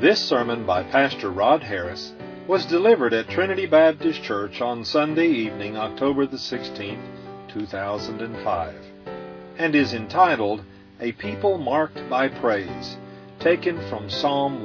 This sermon by Pastor Rod Harris was delivered at Trinity Baptist Church on Sunday evening, October the 16th, 2005, and is entitled, A People Marked by Praise, taken from Psalm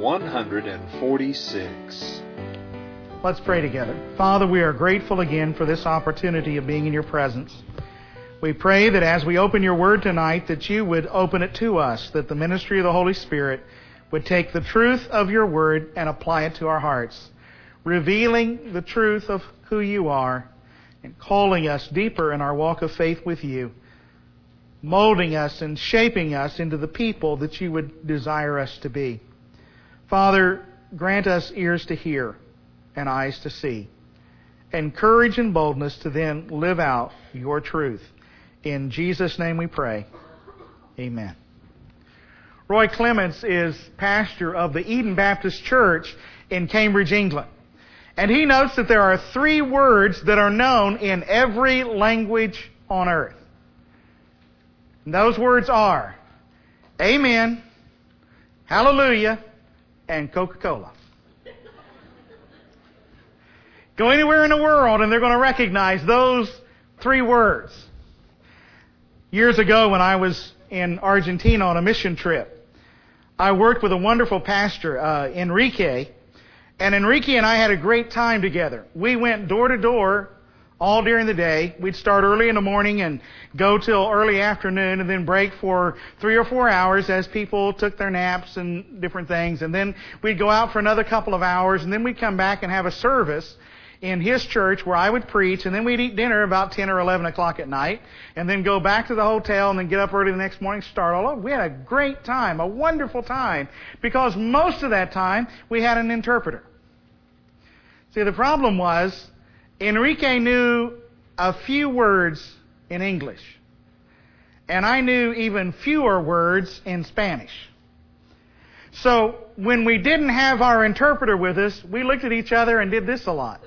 146. Let's pray together. Father, we are grateful again for this opportunity of being in your presence. We pray that as we open your word tonight, that you would open it to us, that the ministry of the Holy Spirit would take the truth of your word and apply it to our hearts, revealing the truth of who you are and calling us deeper in our walk of faith with you, molding us and shaping us into the people that you would desire us to be. Father, grant us ears to hear and eyes to see, and courage and boldness to then live out your truth. In Jesus' name we pray. Amen. Roy Clements is pastor of the Eden Baptist Church in Cambridge, England. And he notes that there are 3 words that are known in every language on earth. And those words are Amen, Hallelujah, and Coca-Cola. Go anywhere in the world and they're going to recognize those 3 words. Years ago when I was in Argentina on a mission trip, I worked with a wonderful pastor, Enrique, and Enrique and I had a great time together. We went door to door all during the day. We'd start early in the morning and go till early afternoon and then break for 3 or 4 hours as people took their naps and different things. And then we'd go out for another couple of hours and then we'd come back and have a service in his church where I would preach, and then we'd eat dinner about 10 or 11 o'clock at night, and then go back to the hotel and then get up early the next morning, start all over. We had a great time, a wonderful time, because most of that time we had an interpreter. See, the problem was Enrique knew a few words in English, and I knew even fewer words in Spanish. So when we didn't have our interpreter with us, we looked at each other and did this a lot.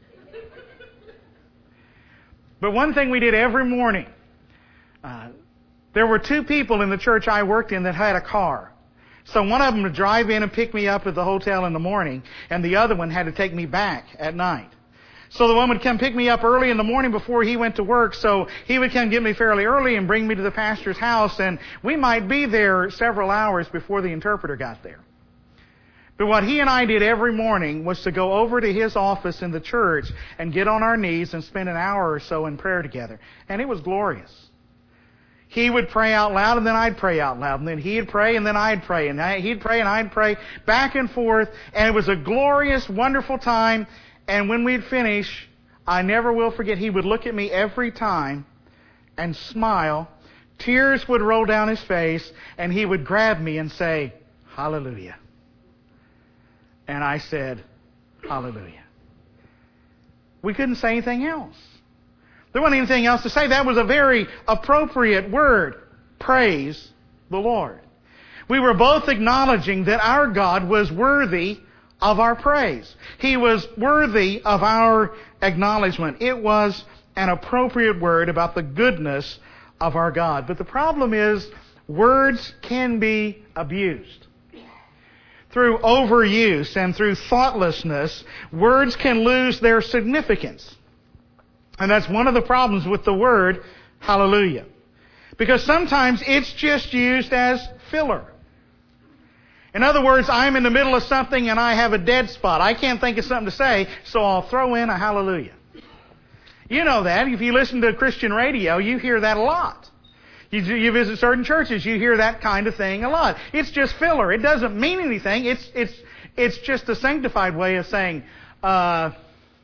But one thing we did every morning, there were 2 people in the church I worked in that had a car. So one of them would drive in and pick me up at the hotel in the morning, and the other one had to take me back at night. So the one would come pick me up early in the morning before he went to work, so he would come get me fairly early and bring me to the pastor's house, and we might be there several hours before the interpreter got there. But what he and I did every morning was to go over to his office in the church and get on our knees and spend an hour or so in prayer together. And it was glorious. He would pray out loud and then I'd pray out loud. And then he'd pray and then I'd pray. And he'd pray and I'd pray back and forth. And it was a glorious, wonderful time. And when we'd finish, I never will forget, he would look at me every time and smile. Tears would roll down his face. And he would grab me and say, Hallelujah. And I said, Hallelujah. We couldn't say anything else. There wasn't anything else to say. That was a very appropriate word. Praise the Lord. We were both acknowledging that our God was worthy of our praise. He was worthy of our acknowledgement. It was an appropriate word about the goodness of our God. But the problem is, words can be abused. Through overuse and through thoughtlessness, words can lose their significance. And that's one of the problems with the word hallelujah. Because sometimes it's just used as filler. In other words, I'm in the middle of something and I have a dead spot. I can't think of something to say, so I'll throw in a hallelujah. You know that. If you listen to Christian radio, you hear that a lot. You visit certain churches, you hear that kind of thing a lot. It's just filler. It doesn't mean anything. It's just a sanctified way of saying, because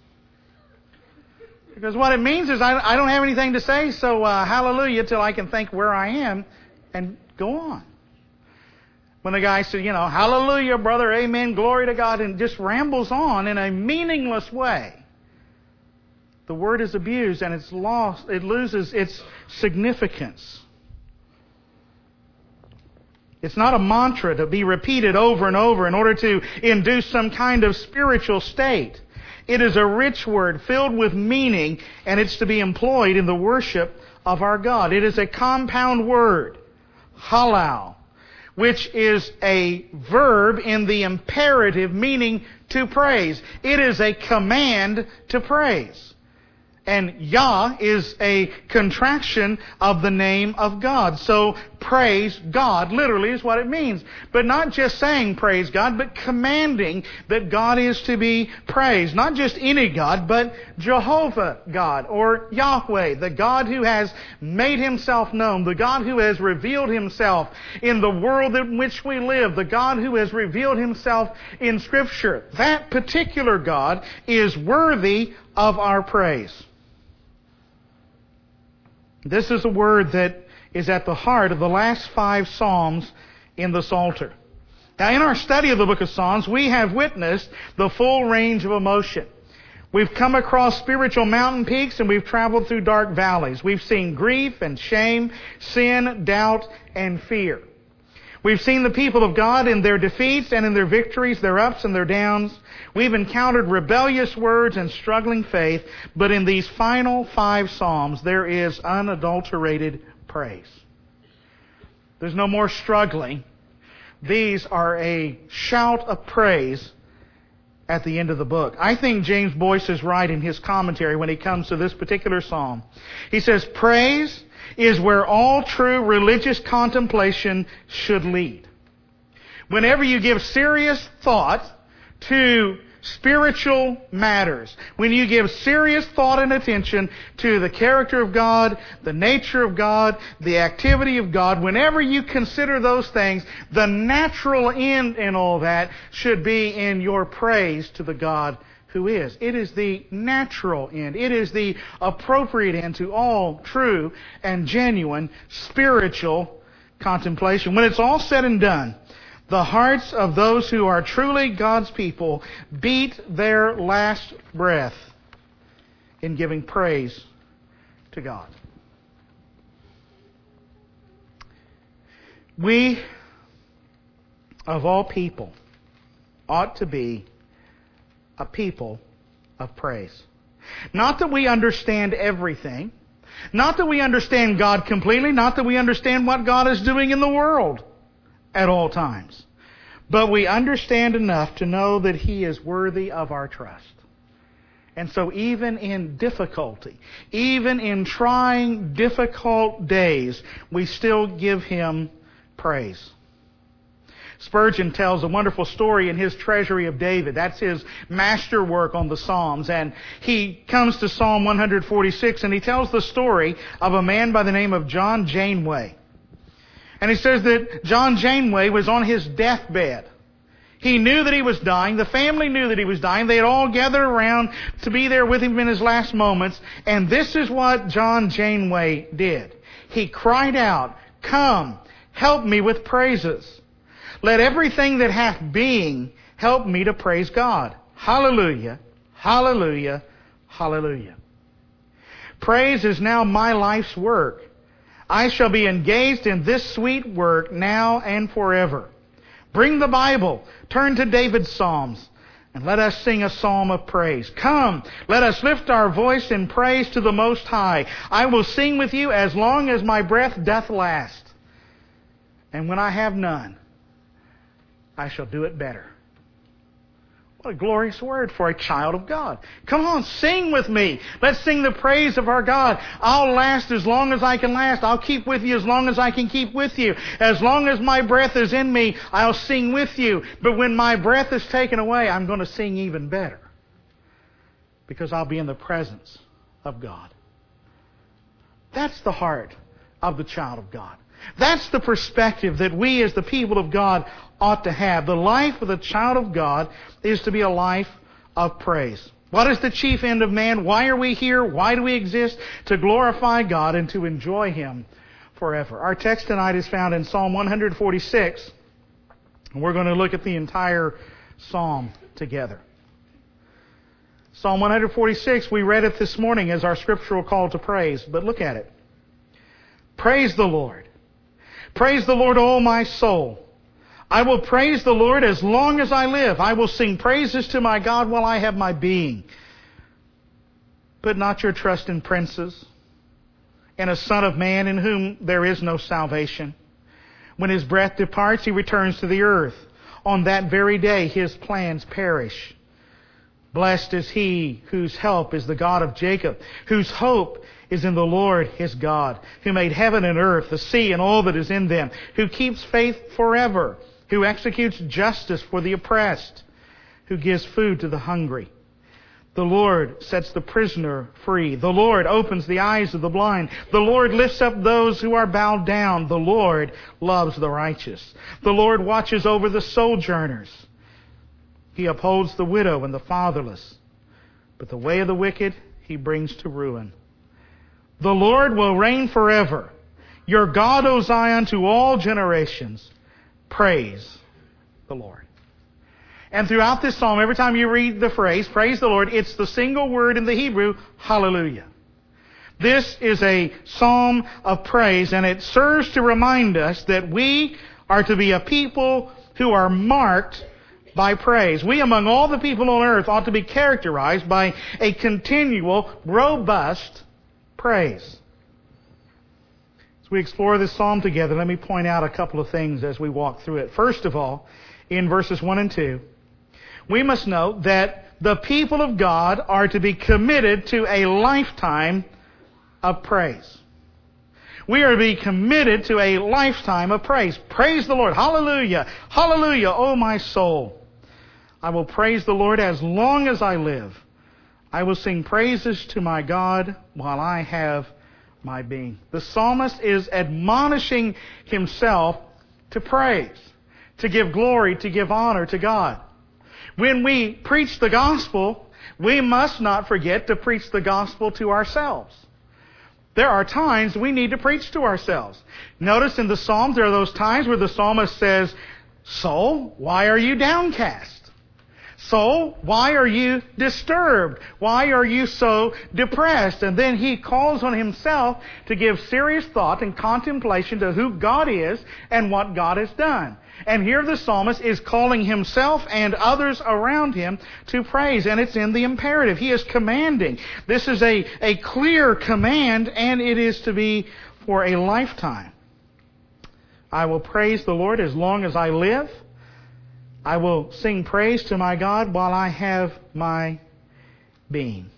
what it means is I don't have anything to say, so hallelujah till I can think where I am and go on. When the guy said, hallelujah, brother, amen, glory to God, and just rambles on in a meaningless way, the word is abused and it's lost. It loses its significance. It's not a mantra to be repeated over and over in order to induce some kind of spiritual state. It is a rich word filled with meaning, and it's to be employed in the worship of our God. It is a compound word, halal, which is a verb in the imperative, meaning to praise. It is a command to praise. And Yah is a contraction of the name of God. So praise God literally is what it means. But not just saying praise God, but commanding that God is to be praised. Not just any God, but Jehovah God, or Yahweh, the God who has made Himself known, the God who has revealed Himself in the world in which we live, the God who has revealed Himself in Scripture. That particular God is worthy of our praise. This is a word that is at the heart of the last 5 Psalms in the Psalter. Now, in our study of the book of Psalms, we have witnessed the full range of emotion. We've come across spiritual mountain peaks and we've traveled through dark valleys. We've seen grief and shame, sin, doubt, and fear. We've seen the people of God in their defeats and in their victories, their ups and their downs. We've encountered rebellious words and struggling faith. But in these final 5 Psalms, there is unadulterated praise. There's no more struggling. These are a shout of praise at the end of the book. I think James Boyce is right in his commentary when he comes to this particular psalm. He says, praise is where all true religious contemplation should lead. Whenever you give serious thought to spiritual matters, when you give serious thought and attention to the character of God, the nature of God, the activity of God, whenever you consider those things, the natural end in all that should be in your praise to the God who is. It is the natural end. It is the appropriate end to all true and genuine spiritual contemplation. When it's all said and done, the hearts of those who are truly God's people beat their last breath in giving praise to God. We, of all people, ought to be a people of praise. Not that we understand everything. Not that we understand God completely. Not that we understand what God is doing in the world at all times. But we understand enough to know that He is worthy of our trust. And so even in difficulty, even in trying, difficult days, we still give Him praise. Spurgeon tells a wonderful story in his Treasury of David. That's his masterwork on the Psalms. And he comes to Psalm 146 and he tells the story of a man by the name of John Janeway. And he says that John Janeway was on his deathbed. He knew that he was dying. The family knew that he was dying. They had all gathered around to be there with him in his last moments. And this is what John Janeway did. He cried out, "Come, help me with praises. Let everything that hath being help me to praise God. Hallelujah, hallelujah, hallelujah." Praise is now my life's work. I shall be engaged in this sweet work now and forever. Bring the Bible, turn to David's Psalms, and let us sing a psalm of praise. Come, let us lift our voice in praise to the Most High. I will sing with you as long as my breath doth last. And when I have none, I shall do it better. What a glorious word for a child of God. Come on, sing with me. Let's sing the praise of our God. I'll last as long as I can last. I'll keep with you as long as I can keep with you. As long as my breath is in me, I'll sing with you. But when my breath is taken away, I'm going to sing even better. Because I'll be in the presence of God. That's the heart of the child of God. That's the perspective that we as the people of God ought to have. The life of the child of God is to be a life of praise. What is the chief end of man? Why are we here? Why do we exist? To glorify God and to enjoy Him forever. Our text tonight is found in Psalm 146. And we're going to look at the entire psalm together. Psalm 146, we read it this morning as our scriptural call to praise. But look at it. Praise the Lord. Praise the Lord, O my soul. I will praise the Lord as long as I live. I will sing praises to my God while I have my being. Put not your trust in princes, in a son of man in whom there is no salvation. When his breath departs, he returns to the earth. On that very day, his plans perish. Blessed is he whose help is the God of Jacob, whose hope is in the Lord his God, who made heaven and earth, the sea and all that is in them, who keeps faith forever, who executes justice for the oppressed, who gives food to the hungry. The Lord sets the prisoner free. The Lord opens the eyes of the blind. The Lord lifts up those who are bowed down. The Lord loves the righteous. The Lord watches over the sojourners. He upholds the widow and the fatherless. But the way of the wicked he brings to ruin. The Lord will reign forever. Your God, O Zion, to all generations. Praise the Lord. And throughout this psalm, every time you read the phrase, praise the Lord, it's the single word in the Hebrew, hallelujah. This is a psalm of praise, and it serves to remind us that we are to be a people who are marked by praise. We, among all the people on earth, ought to be characterized by a continual, robust praise. As we explore this psalm together, let me point out a couple of things as we walk through it. First of all, in verses 1 and 2, we must note that the people of God are to be committed to a lifetime of praise. We are to be committed to a lifetime of praise. Praise the Lord. Hallelujah. Hallelujah, O my soul. I will praise the Lord as long as I live. I will sing praises to my God while I have my being. The psalmist is admonishing himself to praise, to give glory, to give honor to God. When we preach the gospel, we must not forget to preach the gospel to ourselves. There are times we need to preach to ourselves. Notice in the Psalms there are those times where the psalmist says, "Soul, why are you downcast? Soul, why are you disturbed? Why are you so depressed?" And then he calls on himself to give serious thought and contemplation to who God is and what God has done. And here the psalmist is calling himself and others around him to praise, and it's in the imperative. He is commanding. This is a clear command, and it is to be for a lifetime. I will praise the Lord as long as I live. I will sing praise to my God while I have my being.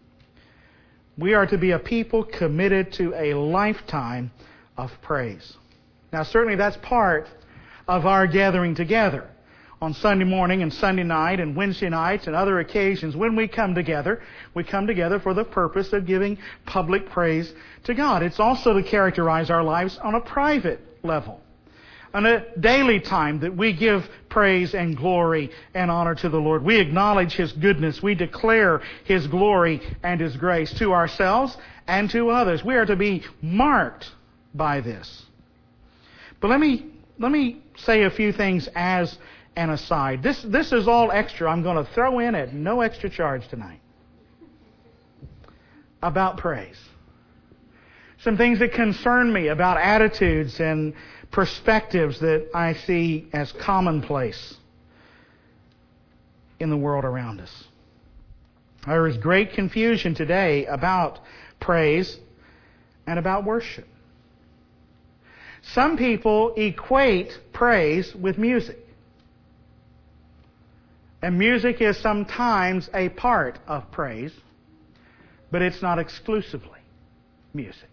We are to be a people committed to a lifetime of praise. Now, certainly that's part of our gathering together on Sunday morning and Sunday night and Wednesday nights and other occasions. When we come together for the purpose of giving public praise to God. It's also to characterize our lives on a private level, on a daily time that we give praise and glory and honor to the Lord. We acknowledge His goodness. We declare His glory and His grace to ourselves and to others. We are to be marked by this. But let me say a few things as an aside. This is all extra. I'm going to throw in at no extra charge tonight about praise. Some things that concern me about attitudes and perspectives that I see as commonplace in the world around us. There is great confusion today about praise and about worship. Some people equate praise with music. And music is sometimes a part of praise, but it's not exclusively music.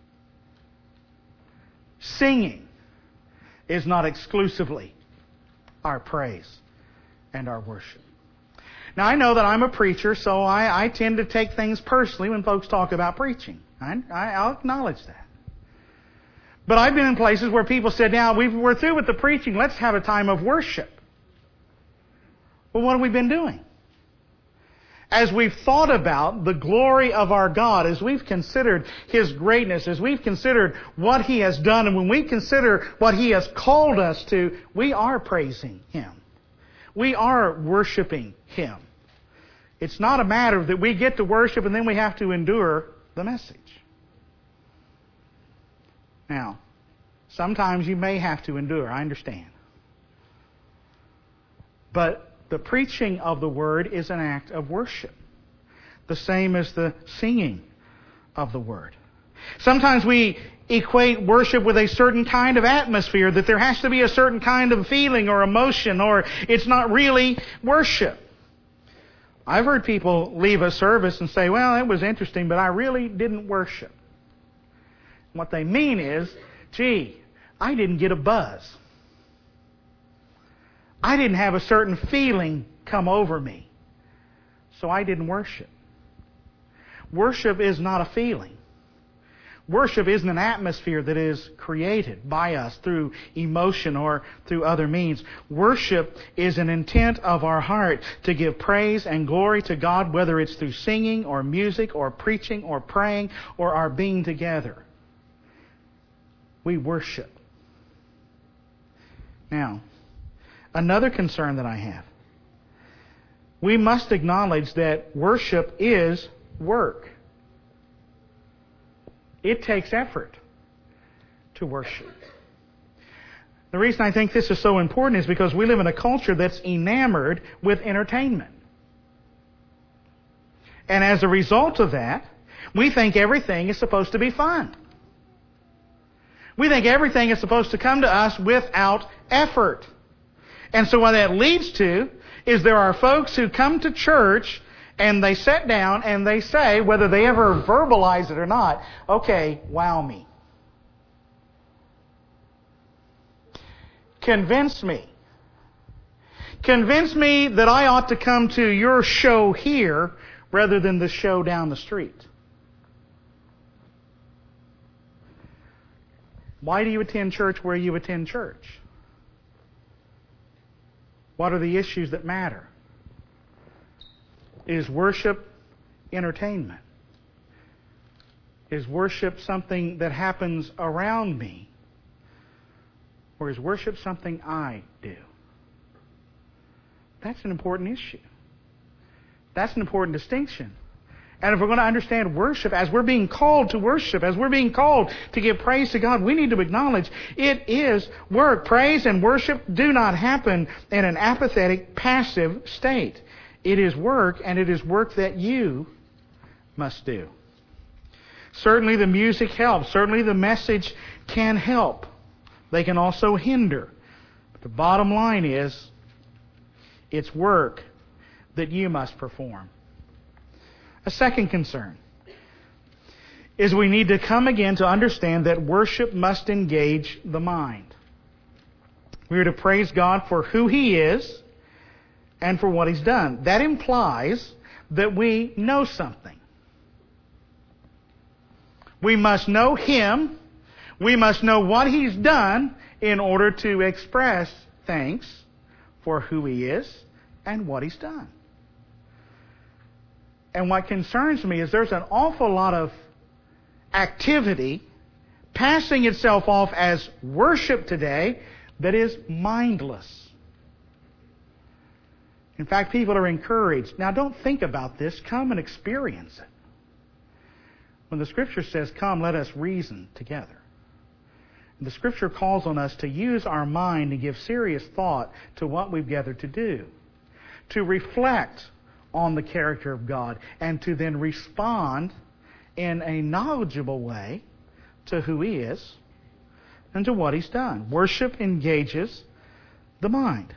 Singing is not exclusively our praise and our worship. Now, I know that I'm a preacher, so I tend to take things personally when folks talk about preaching. I'll acknowledge that. But I've been in places where people said, now, we're through with the preaching, let's have a time of worship. Well, what have we been doing? As we've thought about the glory of our God, as we've considered His greatness, as we've considered what He has done, and when we consider what He has called us to, we are praising Him. We are worshiping Him. It's not a matter that we get to worship and then we have to endure the message. Now, sometimes you may have to endure, I understand. But the preaching of the Word is an act of worship, the same as the singing of the Word. Sometimes we equate worship with a certain kind of atmosphere, that there has to be a certain kind of feeling or emotion, or it's not really worship. I've heard people leave a service and say, well, it was interesting, but I really didn't worship. What they mean is, gee, I didn't get a buzz. I didn't have a certain feeling come over me, so I didn't worship. Worship is not a feeling. Worship isn't an atmosphere that is created by us through emotion or through other means. Worship is an intent of our heart to give praise and glory to God, whether it's through singing or music or preaching or praying or our being together. We worship. Now, another concern that I have. We must acknowledge that worship is work. It takes effort to worship. The reason I think this is so important is because we live in a culture that's enamored with entertainment. And as a result of that, we think everything is supposed to be fun. We think everything is supposed to come to us without effort. And so what that leads to is there are folks who come to church and they sit down and they say, whether they ever verbalize it or not, okay, wow me. Convince me. Convince me that I ought to come to your show here rather than the show down the street. Why do you attend church where you attend church? What are the issues that matter? Is worship entertainment? Is worship something that happens around me? Or is worship something I do? That's an important issue. That's an important distinction. And if we're going to understand worship, as we're being called to worship, as we're being called to give praise to God, we need to acknowledge it is work. Praise and worship do not happen in an apathetic, passive state. It is work, and it is work that you must do. Certainly the music helps. Certainly the message can help. They can also hinder. But the bottom line is, it's work that you must perform. A second concern is we need to come again to understand that worship must engage the mind. We are to praise God for who He is and for what He's done. That implies that we know something. We must know Him. We must know what He's done in order to express thanks for who He is and what He's done. And what concerns me is there's an awful lot of activity passing itself off as worship today that is mindless. In fact, people are encouraged. Now, don't think about this. Come and experience it. When the Scripture says, come, let us reason together. The Scripture calls on us to use our mind and give serious thought to what we've gathered to do. To reflect on the character of God, and to then respond in a knowledgeable way to who He is and to what He's done. Worship engages the mind.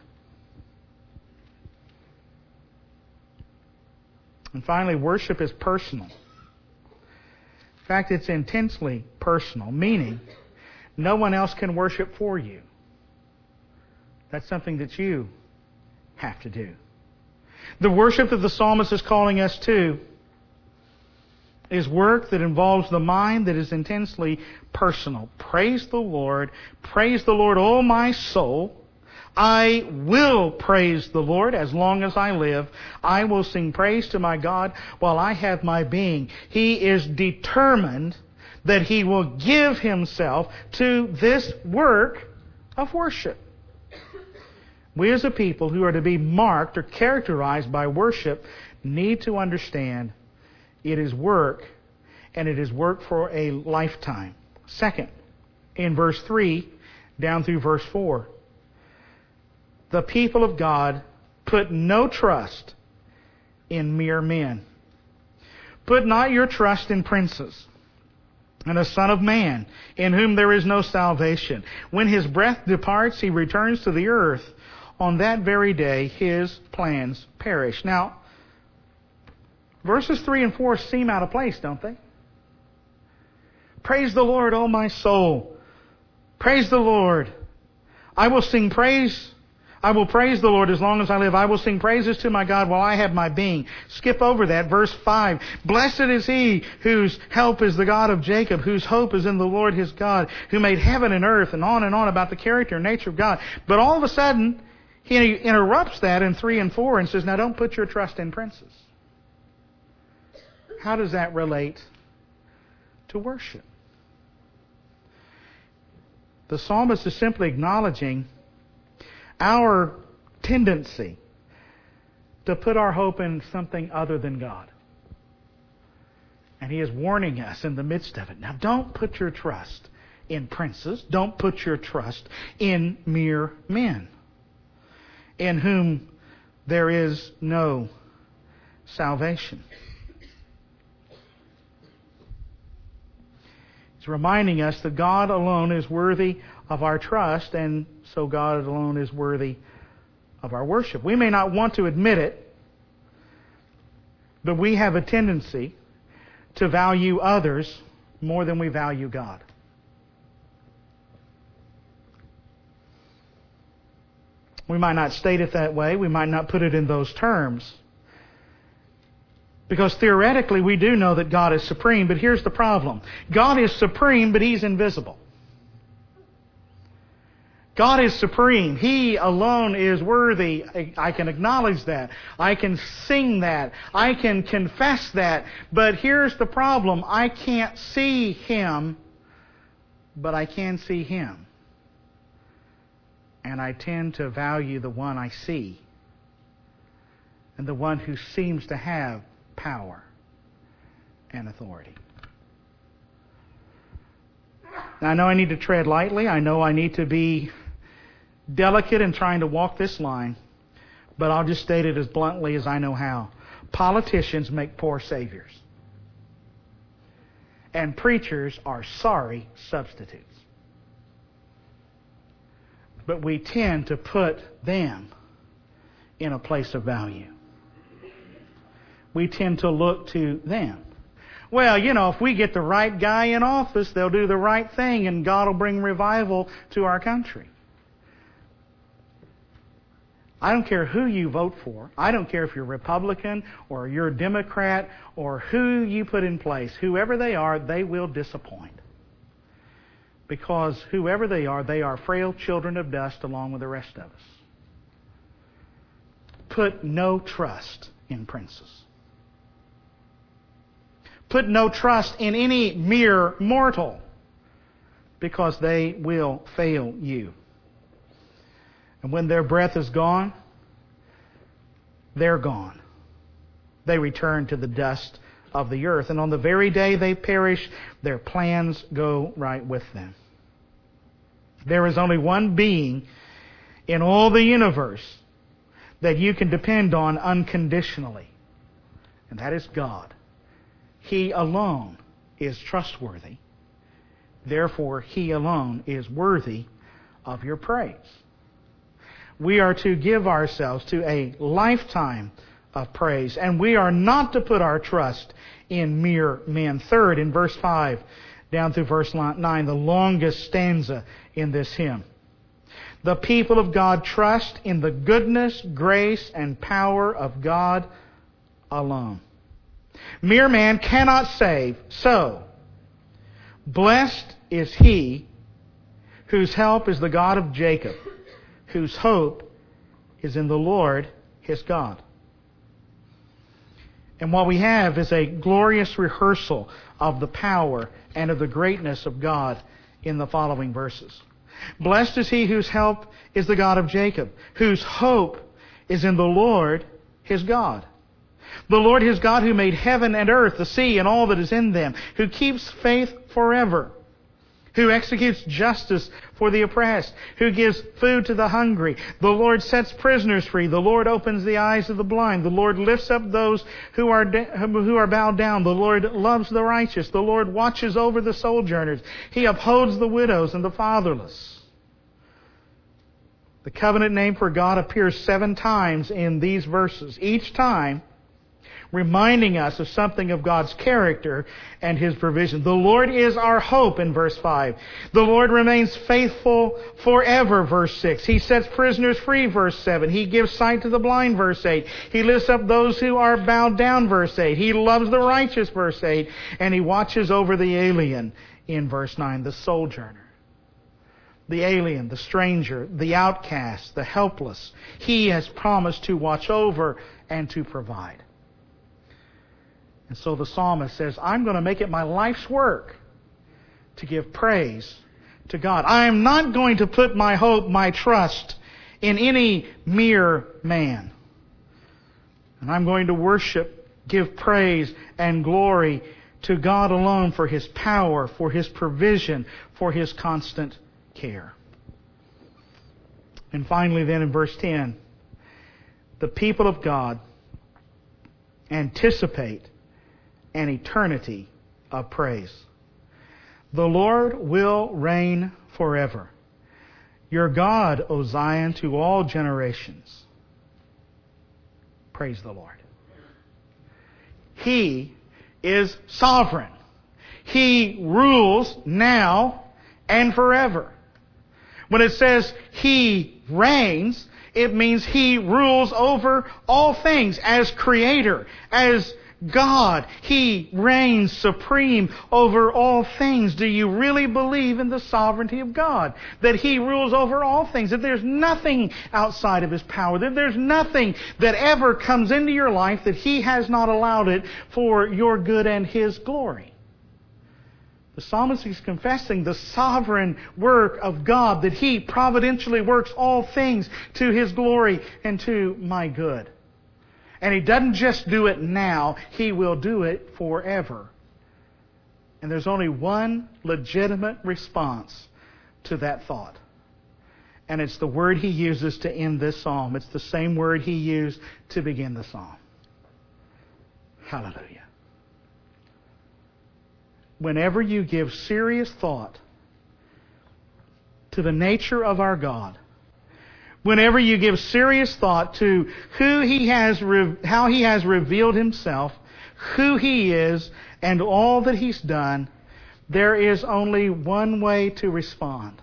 And finally, worship is personal. In fact, it's intensely personal, meaning no one else can worship for you. That's something that you have to do. The worship that the psalmist is calling us to is work that involves the mind, that is intensely personal. Praise the Lord. Praise the Lord, O my soul. I will praise the Lord as long as I live. I will sing praise to my God while I have my being. He is determined that He will give Himself to this work of worship. We as a people who are to be marked or characterized by worship need to understand it is work, and it is work for a lifetime. Second, in verse 3 down through verse 4, the people of God put no trust in mere men. Put not your trust in princes, and a son of man, in whom there is no salvation. When his breath departs, he returns to the earth. On that very day, his plans perish. Now, verses 3 and 4 seem out of place, don't they? Praise the Lord, O my soul. Praise the Lord. I will sing praise. I will praise the Lord as long as I live. I will sing praises to my God while I have my being. Skip over that. Verse 5. Blessed is he whose help is the God of Jacob, whose hope is in the Lord his God, who made heaven and earth, and on about the character and nature of God. But all of a sudden, he interrupts that in 3 and 4 and says, now don't put your trust in princes. How does that relate to worship? The psalmist is simply acknowledging our tendency to put our hope in something other than God. And he is warning us in the midst of it. Now don't put your trust in princes. Don't put your trust in mere men, in whom there is no salvation. It's reminding us that God alone is worthy of our trust, and so God alone is worthy of our worship. We may not want to admit it, but we have a tendency to value others more than we value God. We might not state it that way. We might not put it in those terms. Because theoretically we do know that God is supreme, but here's the problem. God is supreme, but He's invisible. God is supreme. He alone is worthy. I can acknowledge that. I can sing that. I can confess that. But here's the problem. I can't see Him, but I can see Him. And I tend to value the one I see, and the one who seems to have power and authority. Now, I know I need to tread lightly. I know I need to be delicate in trying to walk this line, but I'll just state it as bluntly as I know how. Politicians make poor saviors, and preachers are sorry substitutes. But we tend to put them in a place of value. We tend to look to them. Well, if we get the right guy in office, they'll do the right thing and God will bring revival to our country. I don't care who you vote for. I don't care if you're Republican or you're a Democrat or who you put in place. Whoever they are, they will disappoint. Because whoever they are frail children of dust along with the rest of us. Put no trust in princes. Put no trust in any mere mortal, because they will fail you. And when their breath is gone, they're gone. They return to the dust of the earth. And on the very day they perish, their plans go right with them. There is only one being in all the universe that you can depend on unconditionally, and that is God. He alone is trustworthy. Therefore, He alone is worthy of your praise. We are to give ourselves to a lifetime of praise, and we are not to put our trust in mere men. Third, in verse 5 down through verse 9, the longest stanza in this hymn. The people of God trust in the goodness, grace, and power of God alone. Mere man cannot save, so blessed is he whose help is the God of Jacob, whose hope is in the Lord his God. And what we have is a glorious rehearsal of the power and of the greatness of God in the following verses. Blessed is he whose help is the God of Jacob, whose hope is in the Lord his God. The Lord his God, who made heaven and earth, the sea and all that is in them, who keeps faith forever, who executes justice for the oppressed, who gives food to the hungry. The Lord sets prisoners free. The Lord opens the eyes of the blind. The Lord lifts up those who are bowed down. The Lord loves the righteous. The Lord watches over the sojourners. He upholds the widows and the fatherless. The covenant name for God appears 7 times in these verses, each time reminding us of something of God's character and His provision. The Lord is our hope in verse 5. The Lord remains faithful forever, verse 6. He sets prisoners free, verse 7. He gives sight to the blind, verse 8. He lifts up those who are bowed down, verse 8. He loves the righteous, verse 8. And He watches over the alien in verse 9, the sojourner. The alien, the stranger, the outcast, the helpless. He has promised to watch over and to provide. And so the psalmist says, I'm going to make it my life's work to give praise to God. I am not going to put my hope, my trust in any mere man. And I'm going to worship, give praise and glory to God alone for His power, for His provision, for His constant care. And finally then in verse 10, the people of God anticipate an eternity of praise. The Lord will reign forever. Your God, O Zion, to all generations. Praise the Lord. He is sovereign. He rules now and forever. When it says He reigns, it means He rules over all things as Creator, as God. He reigns supreme over all things. Do you really believe in the sovereignty of God? That He rules over all things? That there's nothing outside of His power? That there's nothing that ever comes into your life that He has not allowed it for your good and His glory? The psalmist is confessing the sovereign work of God, that He providentially works all things to His glory and to my good. And He doesn't just do it now, He will do it forever. And there's only one legitimate response to that thought. And it's the word He uses to end this psalm. It's the same word He used to begin the psalm. Hallelujah. Whenever you give serious thought to the nature of our God, whenever you give serious thought to who He has, how He has revealed Himself, who He is, and all that He's done, there is only one way to respond.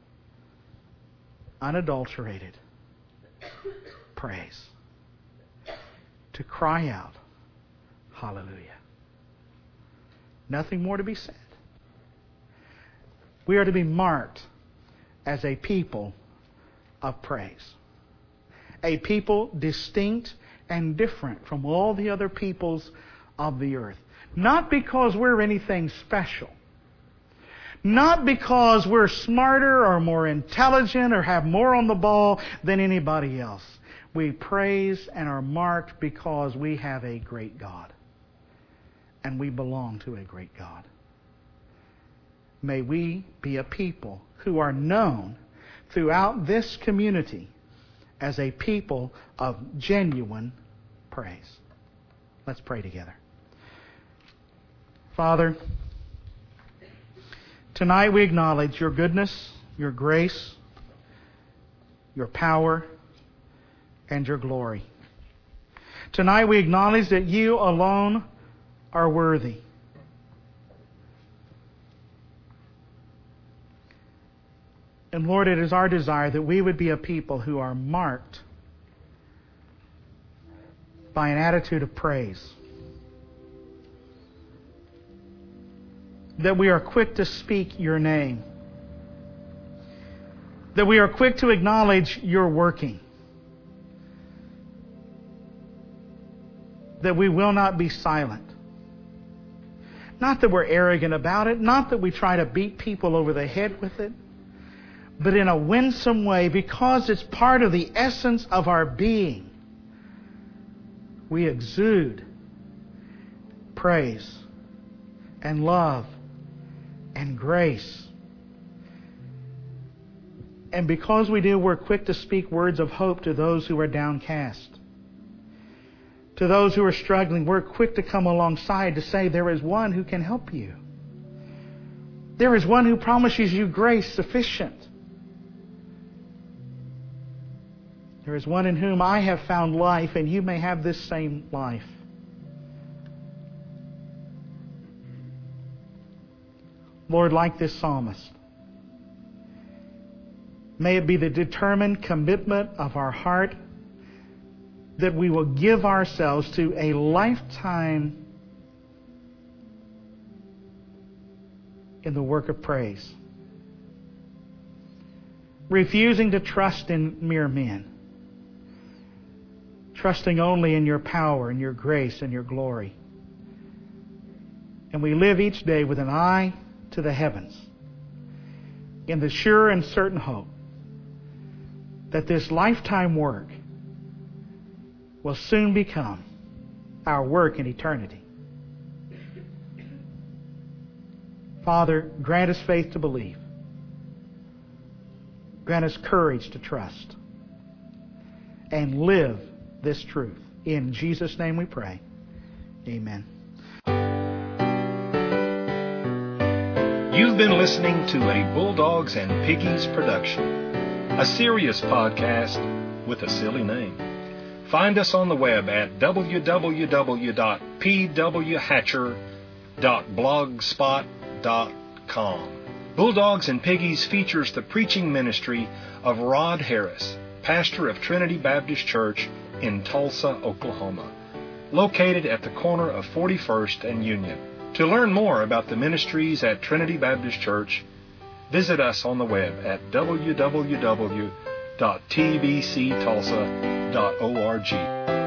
Unadulterated praise. To cry out, hallelujah. Nothing more to be said. We are to be marked as a people of praise. A people distinct and different from all the other peoples of the earth. Not because we're anything special. Not because we're smarter or more intelligent or have more on the ball than anybody else. We praise and are marked because we have a great God. And we belong to a great God. May we be a people who are known throughout this community as a people of genuine praise. Let's pray together. Father, tonight we acknowledge Your goodness, Your grace, Your power, and Your glory. Tonight we acknowledge that You alone are worthy. And Lord, it is our desire that we would be a people who are marked by an attitude of praise. That we are quick to speak Your name. That we are quick to acknowledge Your working. That we will not be silent. Not that we're arrogant about it, not that we try to beat people over the head with it, but in a winsome way, because it's part of the essence of our being. We exude praise and love and grace And because we do, we're quick to speak words of hope to those who are downcast. To those who are struggling, we're quick to come alongside to say there is one who can help you. There is one who promises you grace sufficient. There is one in whom I have found life, and you may have this same life. Lord, like this psalmist, may it be the determined commitment of our heart that we will give ourselves to a lifetime in the work of praise, refusing to trust in mere men, trusting only in your power and your grace and your glory. And we live each day with an eye to the heavens, in the sure and certain hope that this lifetime work will soon become our work in eternity. Father, grant us faith to believe. Grant us courage to trust. And live this truth. In Jesus' name we pray. Amen. You've been listening to a Bulldogs and Piggies production, a serious podcast with a silly name. Find us on the web at www.pwhatcher.blogspot.com. Bulldogs and Piggies features the preaching ministry of Rod Harris, pastor of Trinity Baptist Church in Tulsa, Oklahoma, located at the corner of 41st and Union. To learn more about the ministries at Trinity Baptist Church, visit us on the web at www.tbctulsa.org.